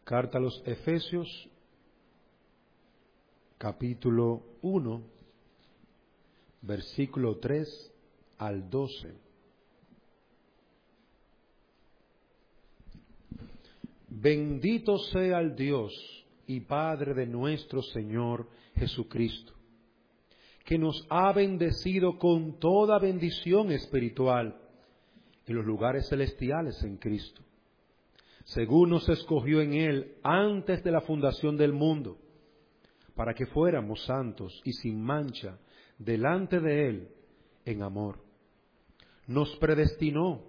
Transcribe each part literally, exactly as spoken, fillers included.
Carta a los Efesios, capítulo uno, versículo tres al doce. Bendito sea el Dios y Padre de nuestro Señor Jesucristo, que nos ha bendecido con toda bendición espiritual en los lugares celestiales en Cristo, según nos escogió en Él antes de la fundación del mundo, para que fuéramos santos y sin mancha delante de Él en amor. Nos predestinó,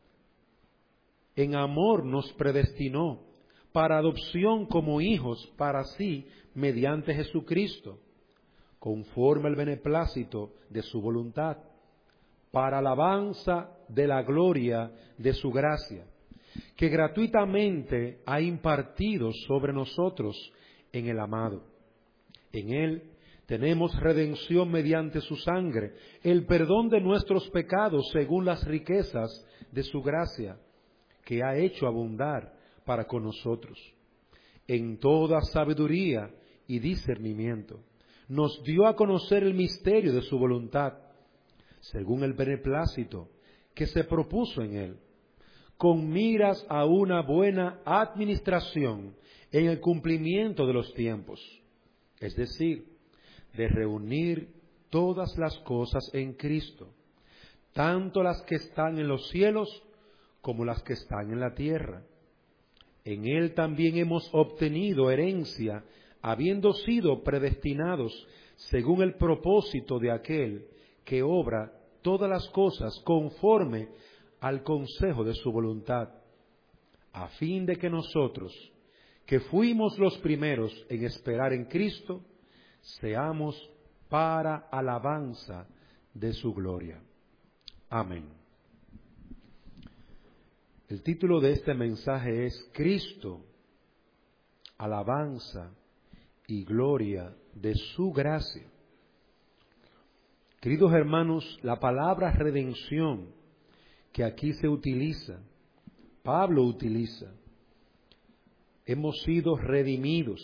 en amor nos predestinó para adopción como hijos para sí mediante Jesucristo, conforme al beneplácito de su voluntad, para alabanza de la gloria de su gracia, que gratuitamente ha impartido sobre nosotros en el amado. En Él tenemos redención mediante su sangre, el perdón de nuestros pecados según las riquezas de su gracia, que ha hecho abundar para con nosotros. En toda sabiduría y discernimiento, nos dio a conocer el misterio de su voluntad, según el beneplácito que se propuso en Él, con miras a una buena administración en el cumplimiento de los tiempos, es decir, de reunir todas las cosas en Cristo, tanto las que están en los cielos como las que están en la tierra. En Él también hemos obtenido herencia, habiendo sido predestinados según el propósito de aquel que obra todas las cosas conforme al consejo de su voluntad, a fin de que nosotros, que fuimos los primeros en esperar en Cristo, seamos para alabanza de su gloria. Amén. El título de este mensaje es Cristo, alabanza y gloria de su gracia. Queridos hermanos, la palabra redención que aquí se utiliza, Pablo utiliza, hemos sido redimidos.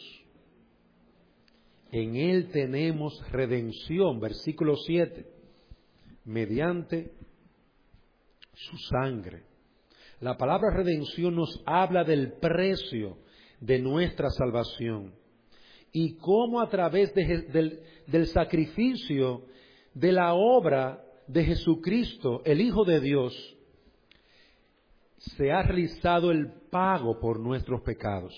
En Él tenemos redención, versículo siete, mediante su sangre. La palabra redención nos habla del precio de nuestra salvación y cómo a través de, del, del sacrificio de la obra de Jesucristo, el Hijo de Dios, se ha realizado el pago por nuestros pecados.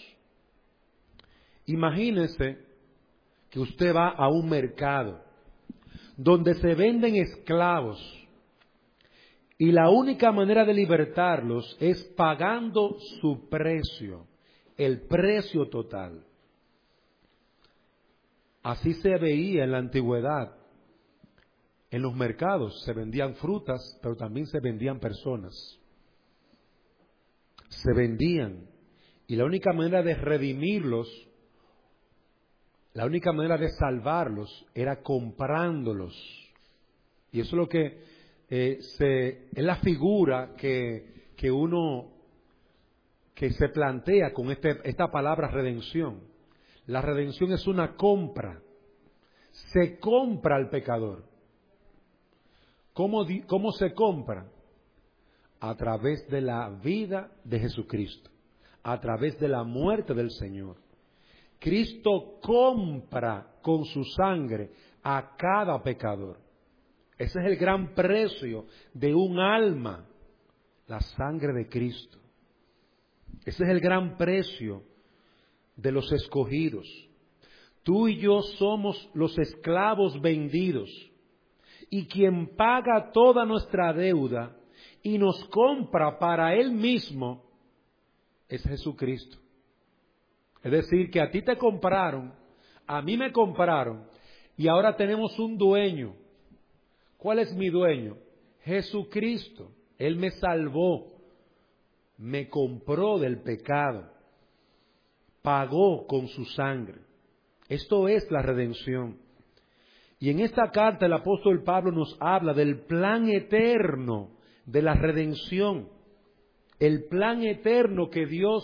Imagínese que usted va a un mercado donde se venden esclavos y la única manera de libertarlos es pagando su precio, el precio total. Así se veía en la antigüedad. En los mercados se vendían frutas, pero también se vendían personas. Se vendían. Y la única manera de redimirlos, la única manera de salvarlos era comprándolos. Y eso es lo que eh, se, es la figura que, que uno que se plantea con este, esta palabra redención. La redención es una compra. Se compra al pecador. ¿Cómo, cómo se compra? A través de la vida de Jesucristo, a través de la muerte del Señor. Cristo compra con su sangre a cada pecador. Ese es el gran precio de un alma, la sangre de Cristo. Ese es el gran precio de los escogidos. Tú y yo somos los esclavos vendidos, y quien paga toda nuestra deuda y nos compra para Él mismo es Jesucristo. Es decir, que a ti te compraron, a mí me compraron, y ahora tenemos un dueño. ¿Cuál es mi dueño? Jesucristo. Él me salvó, me compró del pecado, pagó con su sangre. Esto es la redención. Y en esta carta el apóstol Pablo nos habla del plan eterno de la redención. El plan eterno que Dios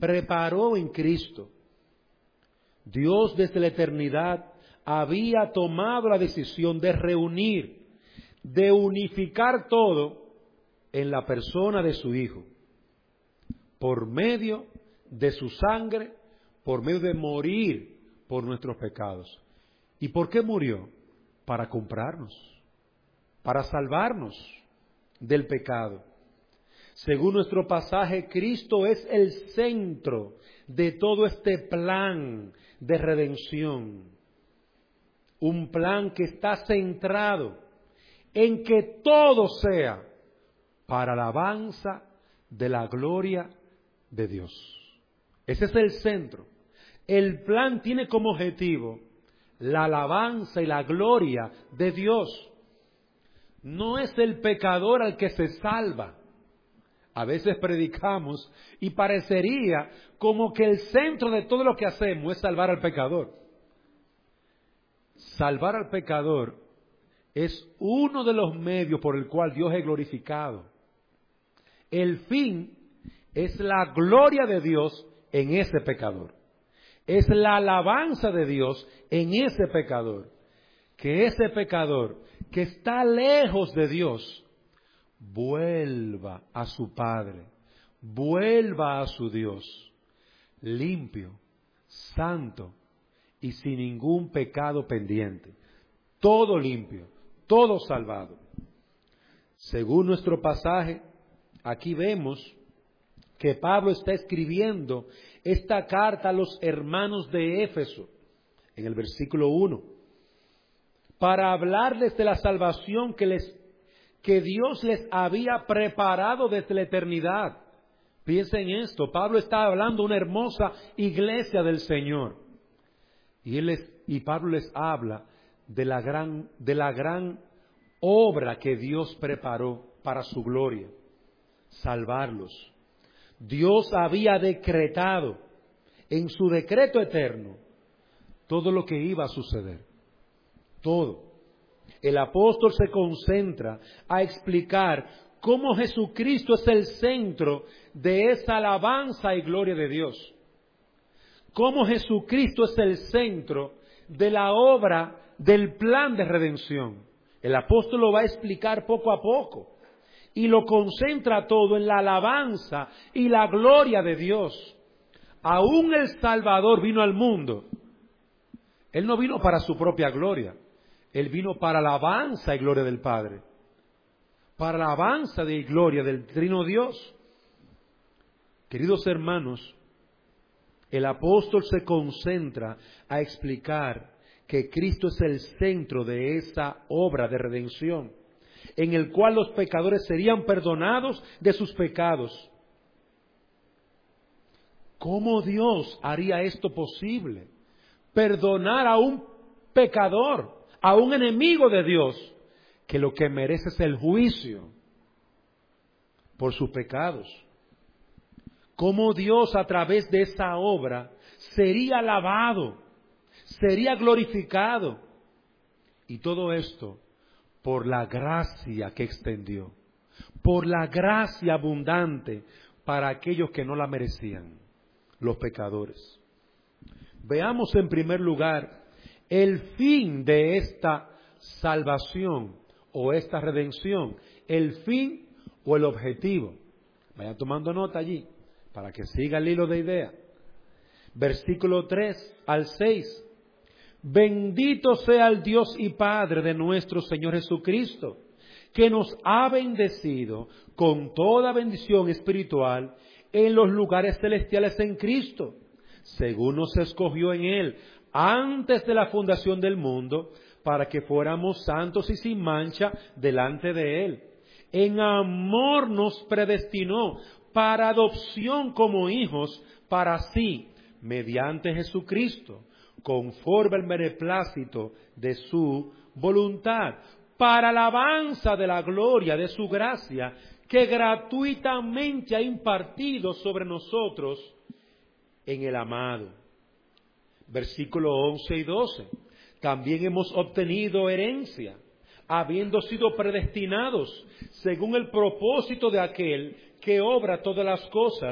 preparó en Cristo. Dios desde la eternidad había tomado la decisión de reunir, de unificar todo en la persona de su Hijo, por medio de su sangre, por medio de morir por nuestros pecados. ¿Y por qué murió? Para comprarnos, para salvarnos del pecado. Según nuestro pasaje, Cristo es el centro de todo este plan de redención. Un plan que está centrado en que todo sea para alabanza de la gloria de Dios. Ese es el centro. El plan tiene como objetivo la alabanza y la gloria de Dios. No es el pecador al que se salva. A veces predicamos y parecería como que el centro de todo lo que hacemos es salvar al pecador. Salvar al pecador es uno de los medios por el cual Dios es glorificado. El fin es la gloria de Dios en ese pecador. Es la alabanza de Dios en ese pecador. Que ese pecador que está lejos de Dios vuelva a su Padre, vuelva a su Dios, limpio, santo y sin ningún pecado pendiente. Todo limpio, todo salvado. Según nuestro pasaje, aquí vemos que Pablo está escribiendo esta carta a los hermanos de Éfeso, en el versículo uno, para hablarles de la salvación que les que Dios les había preparado desde la eternidad. Piensen en esto, Pablo está hablando de una hermosa iglesia del Señor. Y él les, y Pablo les habla de la gran, de la gran obra que Dios preparó para su gloria, salvarlos. Dios había decretado en su decreto eterno todo lo que iba a suceder. Todo. El apóstol se concentra a explicar cómo Jesucristo es el centro de esa alabanza y gloria de Dios. Cómo Jesucristo es el centro de la obra del plan de redención. El apóstol lo va a explicar poco a poco y lo concentra todo en la alabanza y la gloria de Dios. Aún el Salvador vino al mundo. Él no vino para su propia gloria. Él vino para alabanza y gloria del Padre. Para alabanza y gloria del Trino Dios. Queridos hermanos, el apóstol se concentra a explicar que Cristo es el centro de esa obra de redención, en el cual los pecadores serían perdonados de sus pecados. ¿Cómo Dios haría esto posible? Perdonar a un pecador, a un enemigo de Dios, que lo que merece es el juicio por sus pecados. ¿Cómo Dios a través de esa obra sería alabado, sería glorificado? Y todo esto por la gracia que extendió, por la gracia abundante para aquellos que no la merecían, los pecadores. Veamos en primer lugar el fin de esta salvación o esta redención, el fin o el objetivo. Vayan tomando nota allí para que siga el hilo de idea. Versículo tres al seis. Bendito sea el Dios y Padre de nuestro Señor Jesucristo, que nos ha bendecido con toda bendición espiritual en los lugares celestiales en Cristo, según nos escogió en Él antes de la fundación del mundo, para que fuéramos santos y sin mancha delante de Él. En amor nos predestinó para adopción como hijos para sí, mediante Jesucristo, conforme al beneplácito de su voluntad, para alabanza de la gloria de su gracia, que gratuitamente ha impartido sobre nosotros en el amado. Versículo once y doce. También hemos obtenido herencia, habiendo sido predestinados según el propósito de aquel que obra todas las cosas,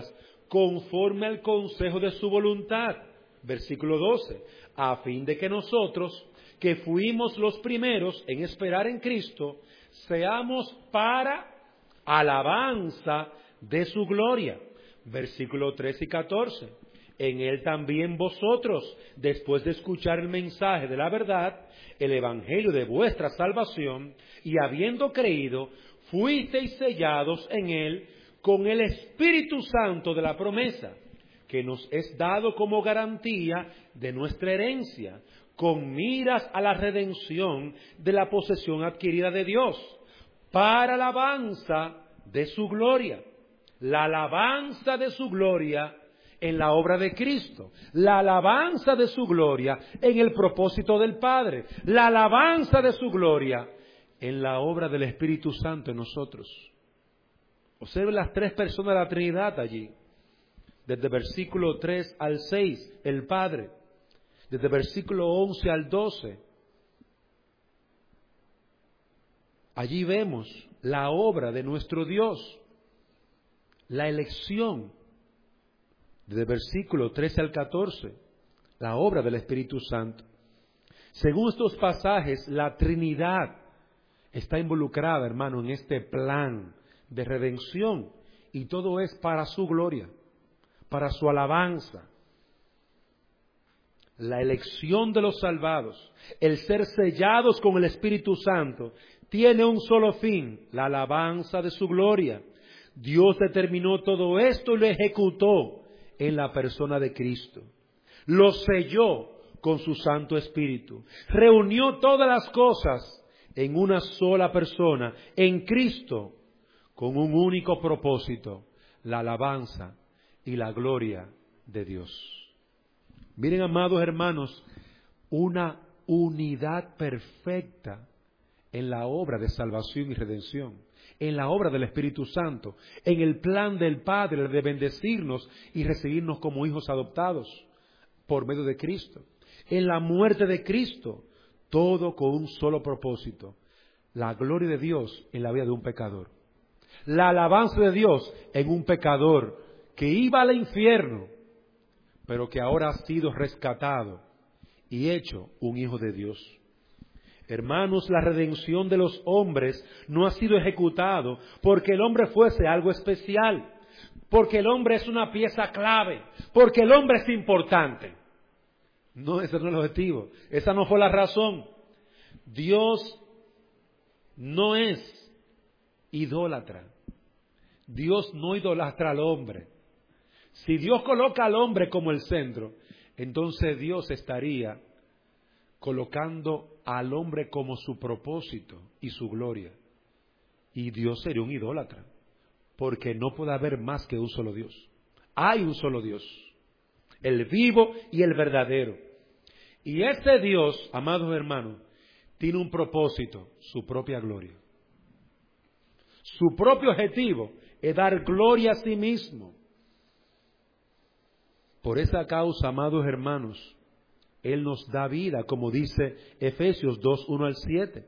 conforme al consejo de su voluntad. Versículo doce, a fin de que nosotros, que fuimos los primeros en esperar en Cristo, seamos para alabanza de su gloria. Versículo trece y catorce, en Él también vosotros, después de escuchar el mensaje de la verdad, el evangelio de vuestra salvación, y habiendo creído, fuisteis sellados en Él con el Espíritu Santo de la promesa, que nos es dado como garantía de nuestra herencia, con miras a la redención de la posesión adquirida de Dios, para alabanza de su gloria. La alabanza de su gloria en la obra de Cristo, la alabanza de su gloria en el propósito del Padre, la alabanza de su gloria en la obra del Espíritu Santo en nosotros. Observen las tres personas de la Trinidad allí, desde versículo tres al seis, el Padre, desde versículo once al doce. Allí vemos la obra de nuestro Dios, la elección, desde versículo trece al catorce, la obra del Espíritu Santo. Según estos pasajes, la Trinidad está involucrada, hermano, en este plan de redención, y todo es para su gloria, para su alabanza. La elección de los salvados, el ser sellados con el Espíritu Santo, tiene un solo fin, la alabanza de su gloria. Dios determinó todo esto y lo ejecutó en la persona de Cristo. Lo selló con su Santo Espíritu. Reunió todas las cosas en una sola persona, en Cristo, con un único propósito, la alabanza y la gloria de Dios. Miren, amados hermanos, una unidad perfecta en la obra de salvación y redención, en la obra del Espíritu Santo, en el plan del Padre de bendecirnos y recibirnos como hijos adoptados por medio de Cristo, en la muerte de Cristo, todo con un solo propósito, la gloria de Dios en la vida de un pecador, la alabanza de Dios en un pecador que iba al infierno, pero que ahora ha sido rescatado y hecho un hijo de Dios. Hermanos, la redención de los hombres no ha sido ejecutado porque el hombre fuese algo especial, porque el hombre es una pieza clave, porque el hombre es importante. No, ese no es el objetivo, esa no fue la razón. Dios no es idólatra. Dios no idolatra al hombre. Si Dios coloca al hombre como el centro, entonces Dios estaría colocando al hombre como su propósito y su gloria. Y Dios sería un idólatra, porque no puede haber más que un solo Dios. Hay un solo Dios, el vivo y el verdadero. Y ese Dios, amados hermanos, tiene un propósito, su propia gloria. Su propio objetivo es dar gloria a sí mismo. Por esa causa, amados hermanos, Él nos da vida, como dice Efesios dos, uno al siete.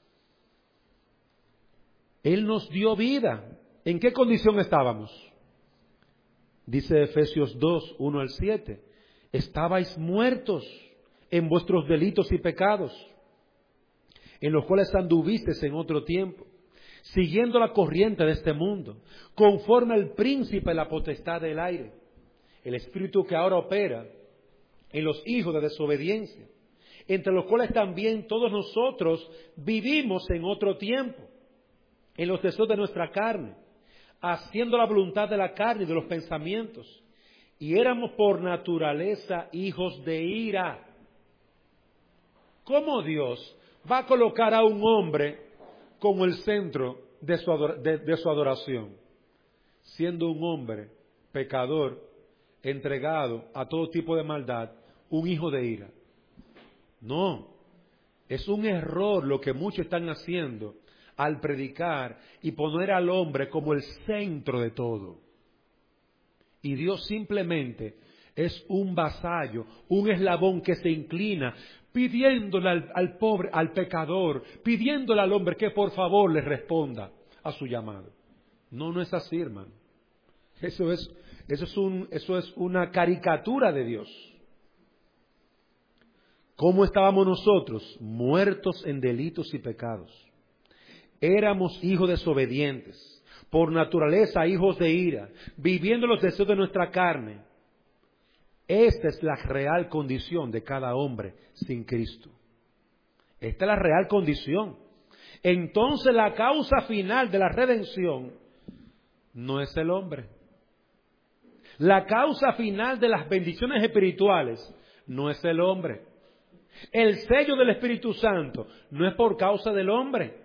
Él nos dio vida. ¿En qué condición estábamos? Dice Efesios dos, uno al siete. Estabais muertos en vuestros delitos y pecados, en los cuales anduvisteis en otro tiempo, siguiendo la corriente de este mundo, conforme al príncipe de la potestad del aire, el espíritu que ahora opera en los hijos de desobediencia, entre los cuales también todos nosotros vivimos en otro tiempo, en los deseos de nuestra carne, haciendo la voluntad de la carne y de los pensamientos, y éramos por naturaleza hijos de ira. ¿Cómo Dios va a colocar a un hombre como el centro de su, ador- de, de su adoración, siendo un hombre pecador, entregado a todo tipo de maldad, un hijo de ira? No, es un error lo que muchos están haciendo al predicar y poner al hombre como el centro de todo. Y Dios simplemente es un vasallo, un eslabón que se inclina, pidiéndole al, al pobre, al pecador, pidiéndole al hombre que por favor le responda a su llamado. No, no es así, hermano. Eso es, eso es un, eso es una caricatura de Dios. ¿Cómo estábamos nosotros? Muertos en delitos y pecados. Éramos hijos desobedientes, por naturaleza hijos de ira, viviendo los deseos de nuestra carne. Esta es la real condición de cada hombre sin Cristo. Esta es la real condición. Entonces la causa final de la redención no es el hombre. La causa final de las bendiciones espirituales no es el hombre. El sello del Espíritu Santo no es por causa del hombre.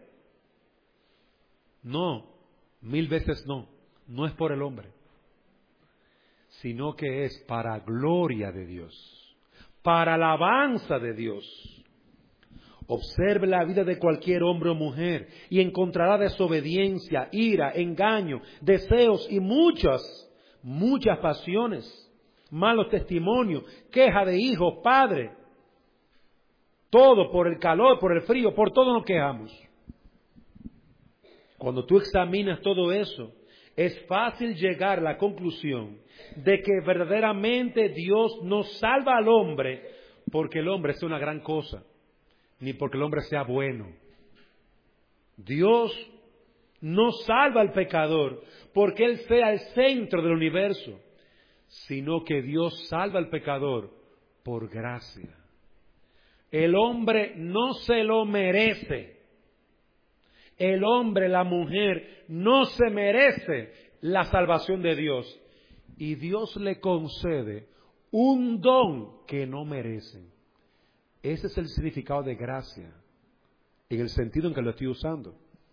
No, mil veces no. No es por el hombre. Sino que es para gloria de Dios. Para alabanza de Dios. Observe la vida de cualquier hombre o mujer y encontrará desobediencia, ira, engaño, deseos y muchas, muchas pasiones, malos testimonios, queja de hijos, padres. Todo por el calor, por el frío, por todo nos quejamos. Cuando tú examinas todo eso, es fácil llegar a la conclusión de que verdaderamente Dios no salva al hombre porque el hombre sea una gran cosa, ni porque el hombre sea bueno. Dios no salva al pecador porque él sea el centro del universo, sino que Dios salva al pecador por gracia. El hombre no se lo merece. El hombre, la mujer, no se merece la salvación de Dios. Y Dios le concede un don que no merecen. Ese es el significado de gracia, en el sentido en que lo estoy usando.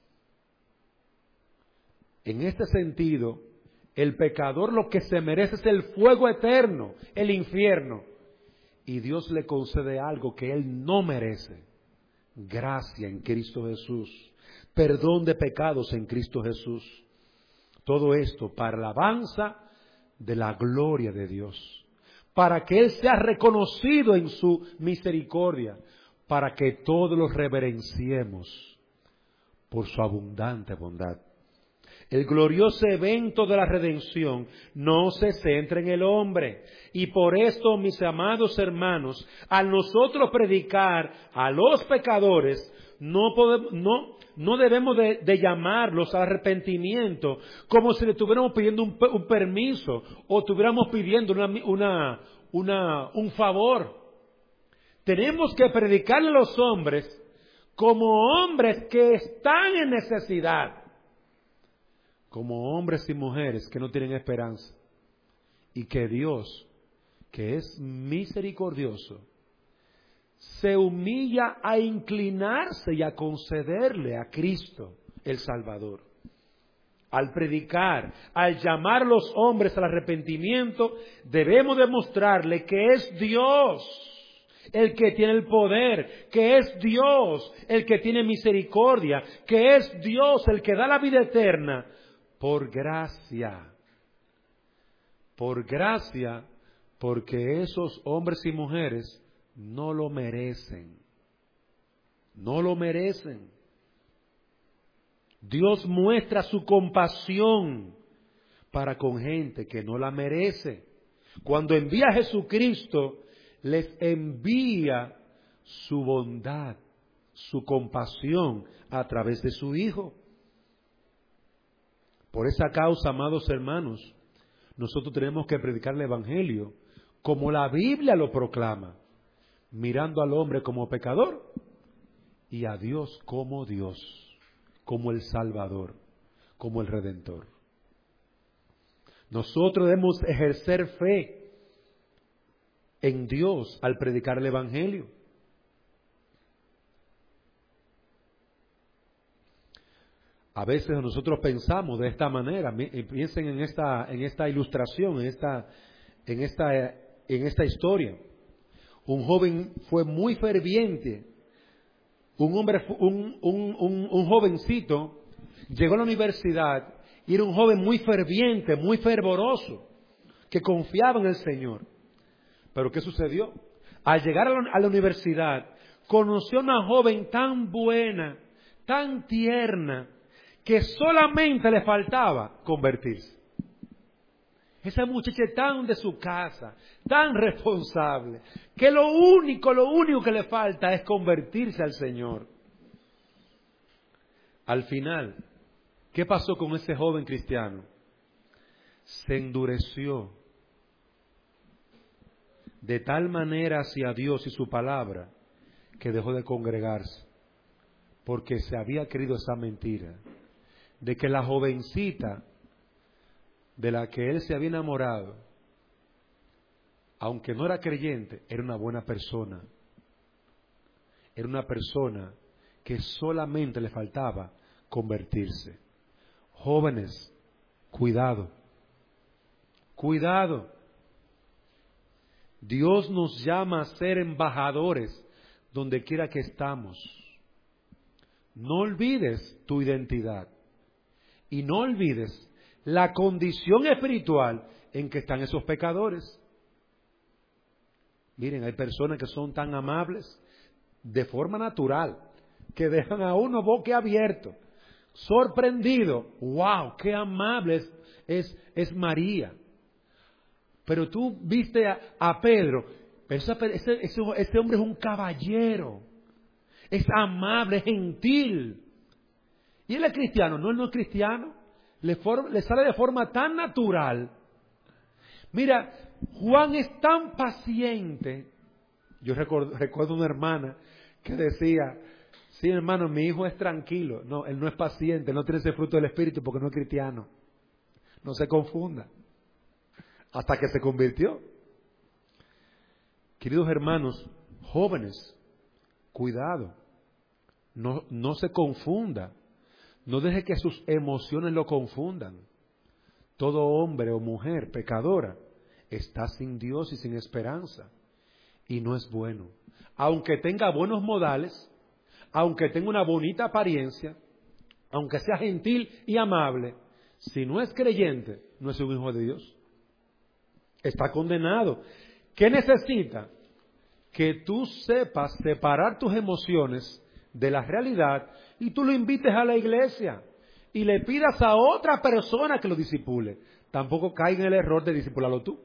En este sentido, el pecador lo que se merece es el fuego eterno, el infierno. Y Dios le concede algo que él no merece. Gracia en Cristo Jesús. Perdón de pecados en Cristo Jesús. Todo esto para la alabanza de la gloria de Dios. Para que Él sea reconocido en su misericordia. Para que todos los reverenciemos por su abundante bondad. El glorioso evento de la redención no se centra en el hombre. Y por esto, mis amados hermanos, al nosotros predicar a los pecadores, no podemos, no, no debemos de, de llamarlos al arrepentimiento como si le estuviéramos pidiendo un, un permiso o estuviéramos pidiendo una, una, una, un favor. Tenemos que predicarle a los hombres como hombres que están en necesidad. Como hombres y mujeres que no tienen esperanza. Y que Dios, que es misericordioso, se humilla a inclinarse y a concederle a Cristo el Salvador. Al predicar, al llamar a los hombres al arrepentimiento, debemos demostrarle que es Dios el que tiene el poder, que es Dios el que tiene misericordia, que es Dios el que da la vida eterna. Por gracia, por gracia, porque esos hombres y mujeres no lo merecen, no lo merecen. Dios muestra su compasión para con gente que no la merece. Cuando envía a Jesucristo, les envía su bondad, su compasión a través de su Hijo. Por esa causa, amados hermanos, nosotros tenemos que predicar el Evangelio como la Biblia lo proclama, mirando al hombre como pecador y a Dios como Dios, como el Salvador, como el Redentor. Nosotros debemos ejercer fe en Dios al predicar el Evangelio. A veces nosotros pensamos de esta manera, piensen en esta, en esta ilustración, en esta, en esta, en esta historia. Un joven fue muy ferviente, un hombre, un, un, un, un jovencito llegó a la universidad y era un joven muy ferviente, muy fervoroso, que confiaba en el Señor. Pero ¿qué sucedió? Al llegar a la, a la universidad, conoció a una joven tan buena, tan tierna, que solamente le faltaba convertirse. Esa muchacha es tan de su casa, tan responsable, que lo único, lo único que le falta es convertirse al Señor. Al final, ¿qué pasó con ese joven cristiano? Se endureció de tal manera hacia Dios y su palabra que dejó de congregarse, porque se había creído esa mentira de que la jovencita de la que él se había enamorado, aunque no era creyente, era una buena persona. Era una persona que solamente le faltaba convertirse. Jóvenes, cuidado, cuidado. Dios nos llama a ser embajadores donde quiera que estamos. No olvides tu identidad y no olvides la condición espiritual en que están esos pecadores. Miren, hay personas que son tan amables de forma natural que dejan a uno boquiabierto, sorprendido. ¡Wow! ¡Qué amable es, es, es María! Pero tú viste a, a Pedro, pero ese, ese, ese, ese hombre es un caballero, es amable, es gentil. ¿Y él es cristiano? No, él no es cristiano. Le, for, le sale de forma tan natural. Mira, Juan es tan paciente. Yo recuerdo, recuerdo una hermana que decía, sí, hermano, mi hijo es tranquilo. No, él no es paciente, no tiene ese fruto del Espíritu porque no es cristiano. No se confunda. Hasta que se convirtió. Queridos hermanos, jóvenes, cuidado. No, no se confunda. No deje que sus emociones lo confundan. Todo hombre o mujer pecadora está sin Dios y sin esperanza. Y no es bueno. Aunque tenga buenos modales, aunque tenga una bonita apariencia, aunque sea gentil y amable, si no es creyente, no es un hijo de Dios. Está condenado. ¿Qué necesita? Que tú sepas separar tus emociones de la realidad y tú lo invites a la iglesia y le pidas a otra persona que lo disipule. Tampoco caiga en el error de disipularlo tú,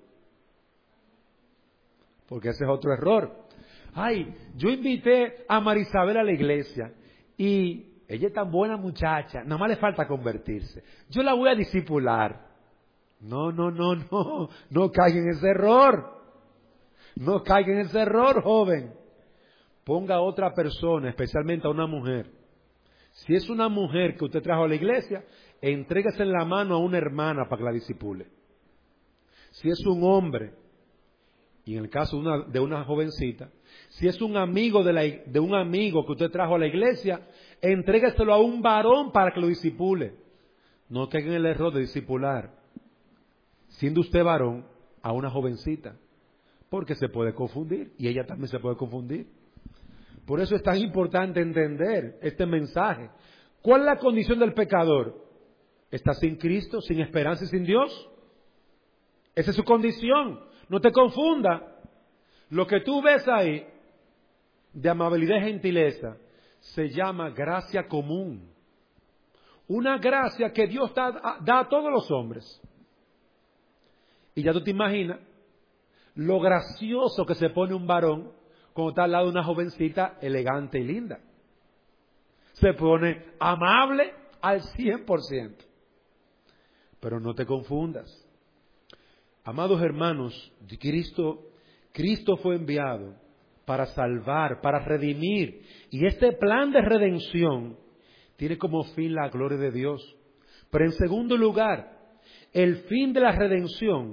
porque ese es otro error. Ay, yo invité a Marisabel a la iglesia y ella es tan buena muchacha, nada más le falta convertirse. Yo la voy a disipular. No, no, no, no, no caiga en ese error. No caiga en ese error, joven. Ponga a otra persona, especialmente a una mujer. Si es una mujer que usted trajo a la iglesia, entréguese en la mano a una hermana para que la disipule. Si es un hombre, y en el caso de una, de una jovencita, si es un amigo de, la, de un amigo que usted trajo a la iglesia, entrégueselo a un varón para que lo disipule. No caiga en el error de disipular, siendo usted varón, a una jovencita, porque se puede confundir, y ella también se puede confundir. Por eso es tan importante entender este mensaje. ¿Cuál es la condición del pecador? ¿Está sin Cristo, sin esperanza y sin Dios? Esa es su condición. No te confunda. Lo que tú ves ahí, de amabilidad y gentileza, se llama gracia común. Una gracia que Dios da, da a todos los hombres. Y ya tú te imaginas lo gracioso que se pone un varón cuando está al lado de una jovencita elegante y linda. Se pone amable al cien por ciento. Pero no te confundas. Amados hermanos, Cristo, Cristo fue enviado para salvar, para redimir. Y este plan de redención tiene como fin la gloria de Dios. Pero en segundo lugar, el fin de la redención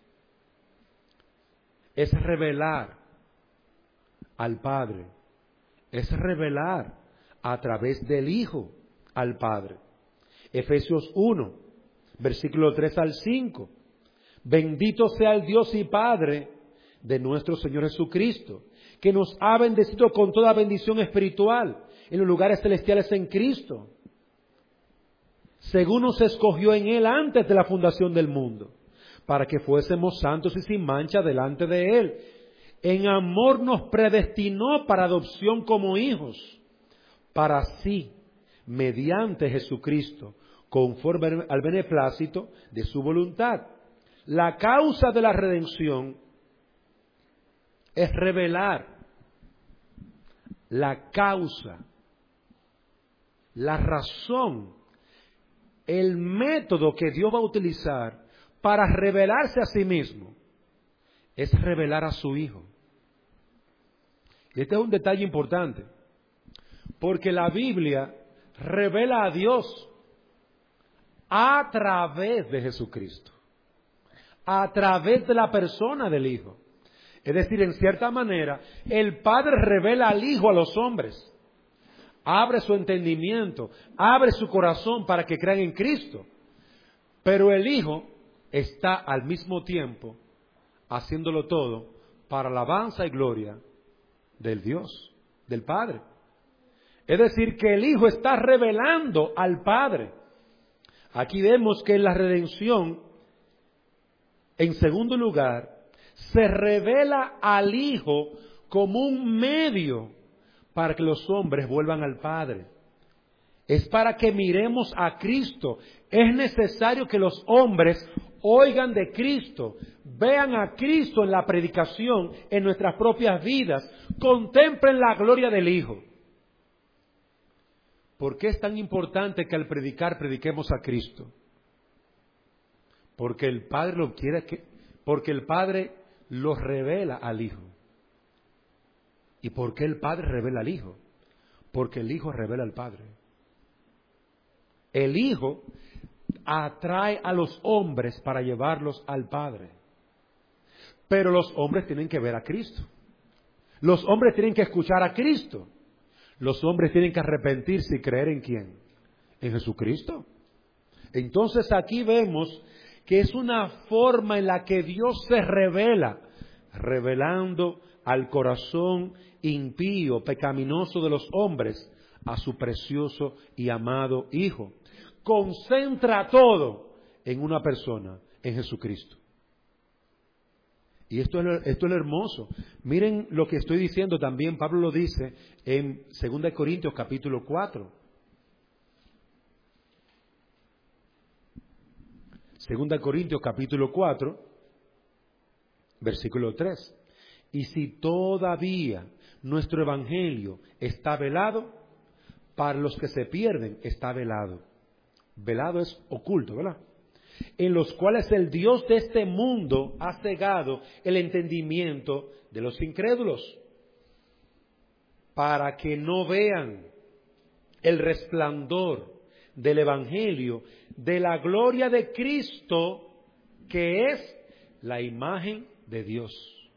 es revelar al Padre, es revelar a través del Hijo al Padre. Efesios uno, versículo tres al cinco. Bendito sea el Dios y Padre de nuestro Señor Jesucristo, que nos ha bendecido con toda bendición espiritual en los lugares celestiales en Cristo, según nos escogió en Él antes de la fundación del mundo, para que fuésemos santos y sin mancha delante de Él. En amor nos predestinó para adopción como hijos, para así, mediante Jesucristo, conforme al beneplácito de su voluntad, La causa de la redención es revelar la causa, la razón, el método que Dios va a utilizar para revelarse a sí mismo. Es revelar a su Hijo. Y este es un detalle importante, porque la Biblia revela a Dios a través de Jesucristo, a través de la persona del Hijo. Es decir, en cierta manera, el Padre revela al Hijo a los hombres, abre su entendimiento, abre su corazón para que crean en Cristo, pero el Hijo está al mismo tiempo haciéndolo todo para alabanza y gloria del Dios, del Padre. Es decir, que el Hijo está revelando al Padre. Aquí vemos que en la redención, en segundo lugar, se revela al Hijo como un medio para que los hombres vuelvan al Padre. Es para que miremos a Cristo. Es necesario que los hombres oigan de Cristo, vean a Cristo en la predicación, en nuestras propias vidas, contemplen la gloria del Hijo. ¿Por qué es tan importante que al predicar prediquemos a Cristo? Porque el Padre lo quiere que, porque el Padre lo revela al Hijo. ¿Y por qué el Padre revela al Hijo? Porque el Hijo revela al Padre. El Hijo atrae a los hombres para llevarlos al Padre. Pero los hombres tienen que ver a Cristo. Los hombres tienen que escuchar a Cristo. Los hombres tienen que arrepentirse y creer en quién, en Jesucristo. Entonces aquí vemos que es una forma en la que Dios se revela, revelando al corazón impío, pecaminoso de los hombres, a su precioso y amado Hijo. Concentra todo en una persona, en Jesucristo. Y esto es, esto es lo hermoso. Miren lo que estoy diciendo también, Pablo lo dice en segunda de Corintios capítulo cuatro. segunda de Corintios capítulo cuatro, versículo tres. Y si todavía nuestro evangelio está velado, para los que se pierden está velado. Velado es oculto, ¿verdad? En los cuales el Dios de este mundo ha cegado el entendimiento de los incrédulos, para que no vean el resplandor del Evangelio, de la gloria de Cristo, que es la imagen de Dios.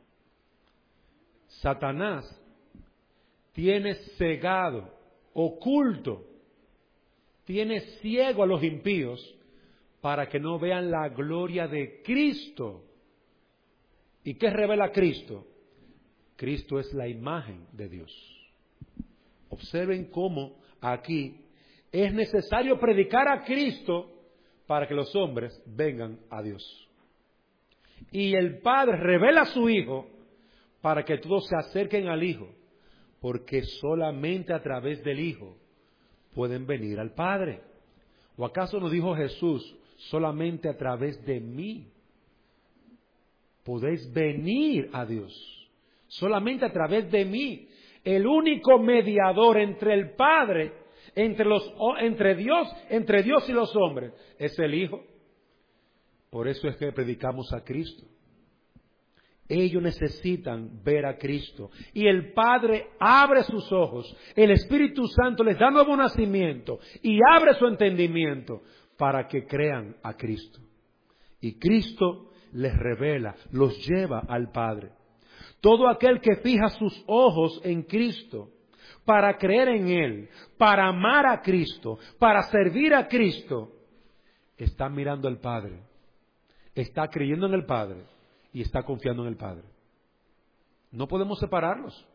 Satanás tiene cegado, oculto, tiene ciego a los impíos, para que no vean la gloria de Cristo. ¿Y qué revela Cristo? Cristo es la imagen de Dios. Observen cómo aquí es necesario predicar a Cristo para que los hombres vengan a Dios. Y el Padre revela a su Hijo para que todos se acerquen al Hijo, porque solamente a través del Hijo pueden venir al Padre. ¿O acaso no dijo Jesús, solamente a través de mí podéis venir a Dios? Solamente a través de mí. El único mediador entre el Padre, entre los, entre Dios, entre Dios y los hombres, es el Hijo. Por eso es que predicamos a Cristo. Ellos necesitan ver a Cristo. Y el Padre abre sus ojos. El Espíritu Santo les da nuevo nacimiento y abre su entendimiento para que crean a Cristo. Y Cristo les revela, los lleva al Padre. Todo aquel que fija sus ojos en Cristo, para creer en Él, para amar a Cristo, para servir a Cristo, está mirando al Padre, está creyendo en el Padre y está confiando en el Padre. No podemos separarlos.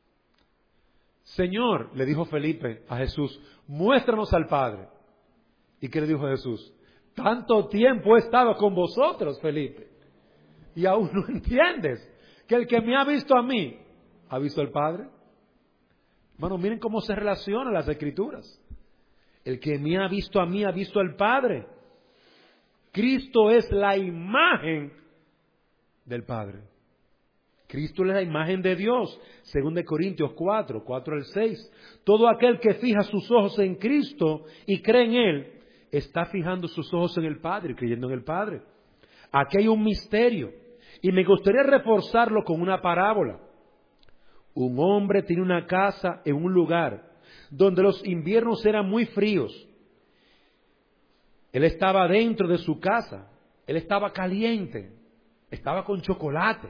Señor, le dijo Felipe a Jesús, muéstranos al Padre. ¿Y qué le dijo Jesús? Tanto tiempo he estado con vosotros, Felipe, y aún no entiendes que el que me ha visto a mí, ha visto al Padre. Hermano, miren cómo se relacionan las Escrituras. El que me ha visto a mí, ha visto al Padre. Cristo es la imagen del Padre. Cristo es la imagen de Dios, según de Corintios cuatro, cuatro al seis. Todo aquel que fija sus ojos en Cristo y cree en Él, está fijando sus ojos en el Padre, creyendo en el Padre. Aquí hay un misterio, y me gustaría reforzarlo con una parábola. Un hombre tiene una casa en un lugar donde los inviernos eran muy fríos. Él estaba dentro de su casa, él estaba caliente, estaba con chocolate.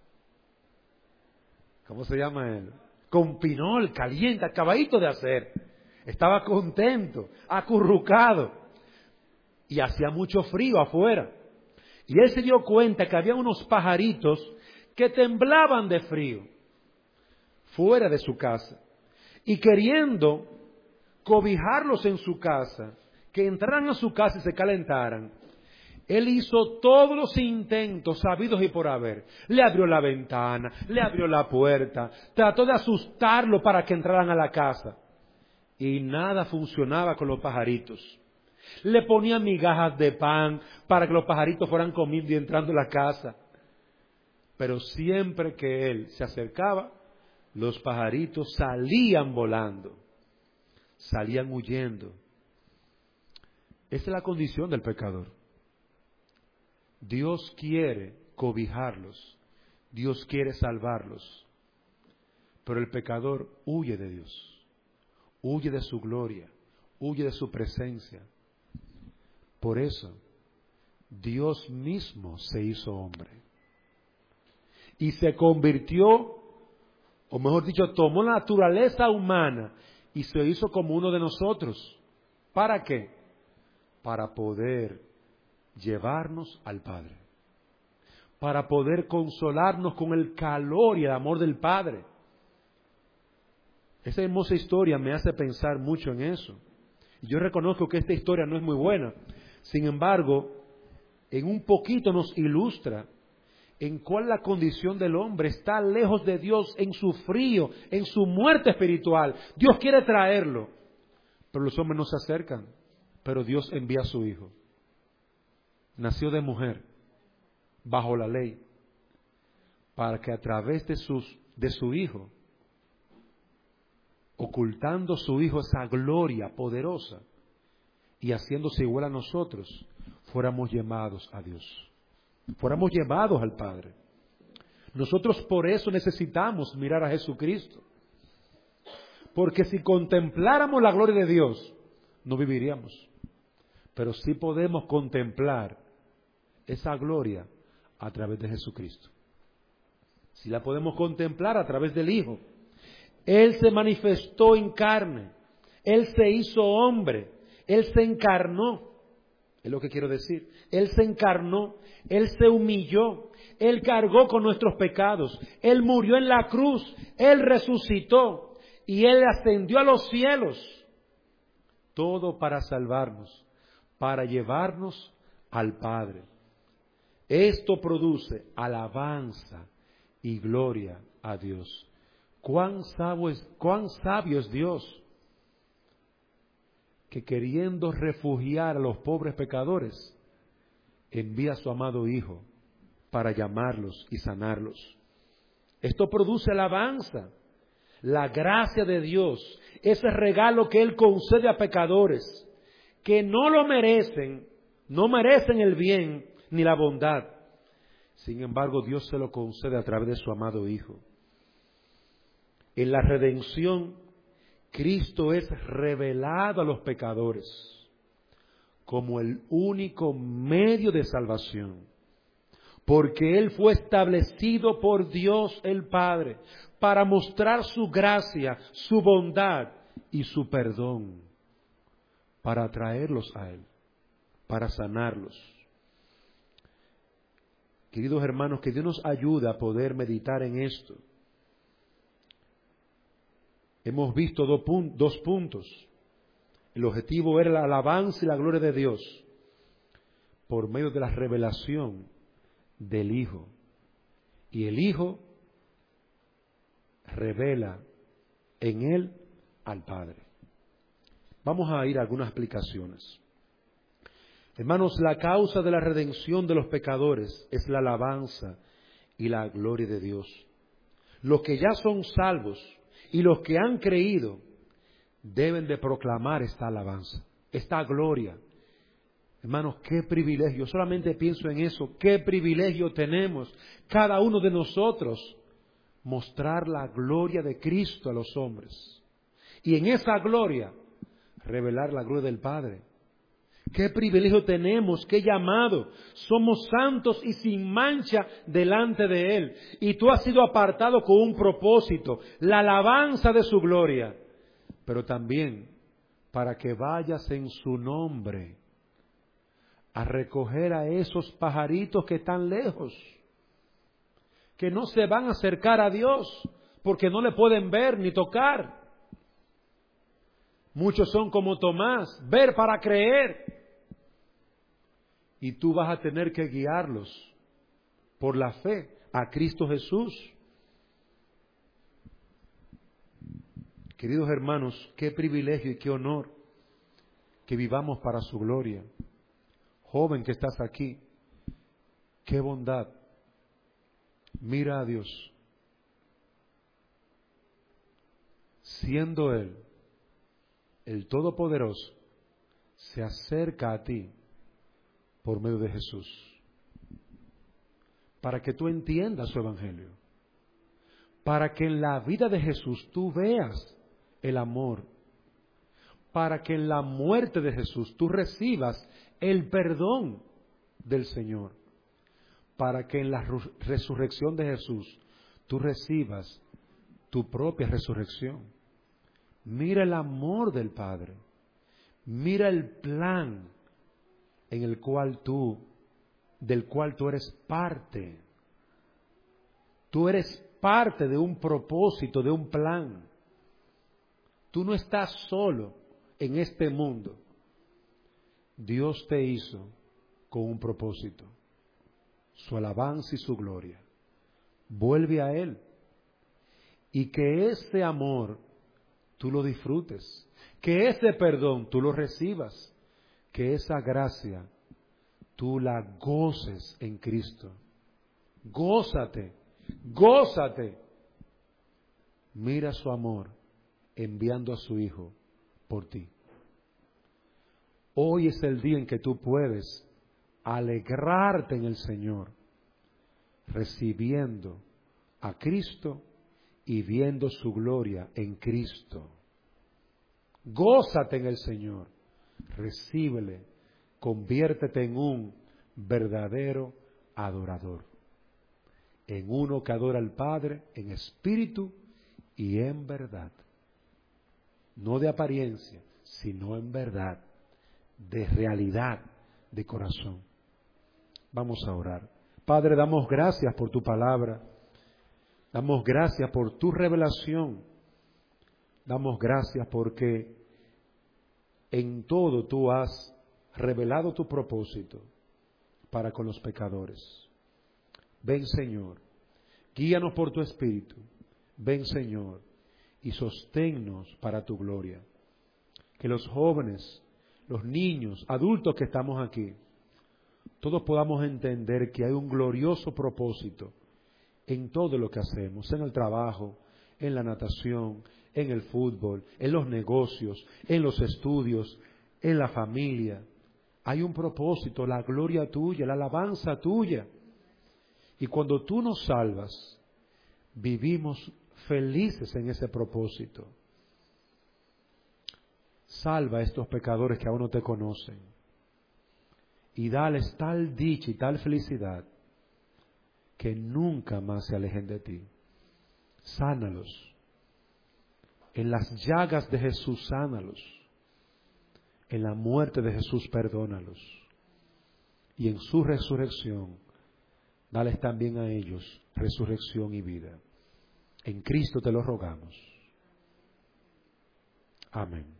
¿Cómo se llama él? Con pinol, caliente, acabadito de hacer. Estaba contento, acurrucado. Y hacía mucho frío afuera. Y él se dio cuenta que había unos pajaritos que temblaban de frío fuera de su casa. Y queriendo cobijarlos en su casa, que entraran a su casa y se calentaran, él hizo todos los intentos sabidos y por haber. Le abrió la ventana, le abrió la puerta, trató de asustarlo para que entraran a la casa. Y nada funcionaba con los pajaritos. Le ponía migajas de pan para que los pajaritos fueran comiendo y entrando a la casa. Pero siempre que él se acercaba, los pajaritos salían volando, salían huyendo. Esa es la condición del pecador. Dios quiere cobijarlos, Dios quiere salvarlos, pero el pecador huye de Dios, huye de su gloria, huye de su presencia. Por eso, Dios mismo se hizo hombre y se convirtió, o mejor dicho, tomó la naturaleza humana y se hizo como uno de nosotros. ¿Para qué? Para poder llevarnos al Padre, para poder consolarnos con el calor y el amor del Padre. Esa hermosa historia me hace pensar mucho en eso. Y yo reconozco que esta historia no es muy buena. Sin embargo, en un poquito nos ilustra en cuál la condición del hombre está lejos de Dios, en su frío, en su muerte espiritual. Dios quiere traerlo, pero los hombres no se acercan. Pero Dios envía a su Hijo. Nació de mujer, bajo la ley, para que a través de, sus, de su Hijo, ocultando su Hijo esa gloria poderosa y haciéndose igual a nosotros, fuéramos llamados a Dios, fuéramos llevados al Padre. Nosotros por eso necesitamos mirar a Jesucristo, porque si contempláramos la gloria de Dios, no viviríamos, pero sí podemos contemplar esa gloria a través de Jesucristo. Si la podemos contemplar a través del Hijo. Él se manifestó en carne, Él se hizo hombre, Él se encarnó, es lo que quiero decir. Él se encarnó, Él se humilló, Él cargó con nuestros pecados, Él murió en la cruz, Él resucitó y Él ascendió a los cielos. Todo para salvarnos, para llevarnos al Padre. Esto produce alabanza y gloria a Dios. Cuán sabio es, cuán sabio es Dios, que queriendo refugiar a los pobres pecadores, envía a su amado Hijo para llamarlos y sanarlos. Esto produce alabanza, la gracia de Dios, ese regalo que Él concede a pecadores que no lo merecen, no merecen el bien ni la bondad. Sin embargo, Dios se lo concede a través de su amado Hijo. En la redención, Cristo es revelado a los pecadores como el único medio de salvación, porque Él fue establecido por Dios el Padre para mostrar su gracia, su bondad y su perdón, para atraerlos a Él, para sanarlos. Queridos hermanos, que Dios nos ayude a poder meditar en esto. Hemos visto dos, pun- dos puntos. El objetivo era la alabanza y la gloria de Dios por medio de la revelación del Hijo. Y el Hijo revela en Él al Padre. Vamos a ir a algunas explicaciones. Hermanos, la causa de la redención de los pecadores es la alabanza y la gloria de Dios. Los que ya son salvos y los que han creído deben de proclamar esta alabanza, esta gloria. Hermanos, qué privilegio. Yo solamente pienso en eso. Qué privilegio tenemos cada uno de nosotros mostrar la gloria de Cristo a los hombres. Y en esa gloria revelar la gloria del Padre. Qué privilegio tenemos, qué llamado. Somos santos y sin mancha delante de Él. Y tú has sido apartado con un propósito, la alabanza de su gloria. Pero también para que vayas en su nombre a recoger a esos pajaritos que están lejos, que no se van a acercar a Dios porque no le pueden ver ni tocar. Muchos son como Tomás, ver para creer. Y tú vas a tener que guiarlos por la fe a Cristo Jesús. Queridos hermanos, qué privilegio y qué honor que vivamos para su gloria. Joven que estás aquí, qué bondad. Mira a Dios. Siendo Él el Todopoderoso, se acerca a ti por medio de Jesús, para que tú entiendas su evangelio, para que en la vida de Jesús tú veas el amor, para que en la muerte de Jesús tú recibas el perdón del Señor, para que en la resurrección de Jesús tú recibas tu propia resurrección. Mira el amor del Padre, mira el plan en el cual tú, del cual tú eres parte. Tú eres parte de un propósito, de un plan. Tú no estás solo en este mundo. Dios te hizo con un propósito, su alabanza y su gloria. Vuelve a Él y que ese amor tú lo disfrutes, que ese perdón tú lo recibas, que esa gracia tú la goces en Cristo. Gózate, gózate. Mira su amor enviando a su Hijo por ti. Hoy es el día en que tú puedes alegrarte en el Señor, recibiendo a Cristo y viendo su gloria en Cristo. Gózate en el Señor, recíbele, conviértete en un verdadero adorador, en uno que adora al Padre en espíritu y en verdad, no de apariencia, sino en verdad, de realidad, de corazón. Vamos a orar. Padre, damos gracias por tu palabra. Damos gracias por tu revelación. Damos gracias porque en todo tú has revelado tu propósito para con los pecadores. Ven, Señor, guíanos por tu Espíritu. Ven, Señor, y sosténnos para tu gloria. Que los jóvenes, los niños, adultos que estamos aquí, todos podamos entender que hay un glorioso propósito en todo lo que hacemos, en el trabajo, en la natación, en el fútbol, en los negocios, en los estudios, en la familia. Hay un propósito, la gloria tuya, la alabanza tuya. Y cuando tú nos salvas, vivimos felices en ese propósito. Salva a estos pecadores que aún no te conocen y dales tal dicha y tal felicidad que nunca más se alejen de ti. Sánalos. En las llagas de Jesús, sánalos. En la muerte de Jesús, perdónalos. Y en su resurrección, dales también a ellos resurrección y vida. En Cristo te lo rogamos. Amén.